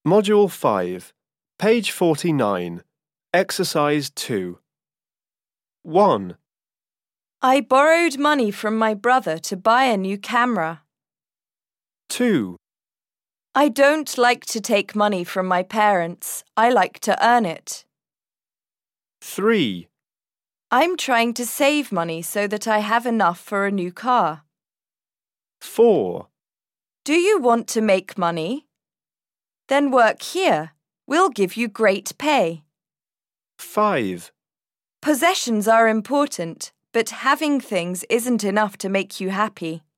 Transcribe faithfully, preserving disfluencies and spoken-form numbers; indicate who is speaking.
Speaker 1: Module five, page forty-nine, Exercise two. one.
Speaker 2: I borrowed money from my brother to buy a new camera.
Speaker 1: two.
Speaker 2: I don't like to take money from my parents. I like to earn it.
Speaker 1: three.
Speaker 2: I'm trying to save money so that I have enough for a new car.
Speaker 1: four.
Speaker 2: Do you want to make money? Then work here. We'll give you great pay.
Speaker 1: five.
Speaker 2: Possessions are important, but having things isn't enough to make you happy.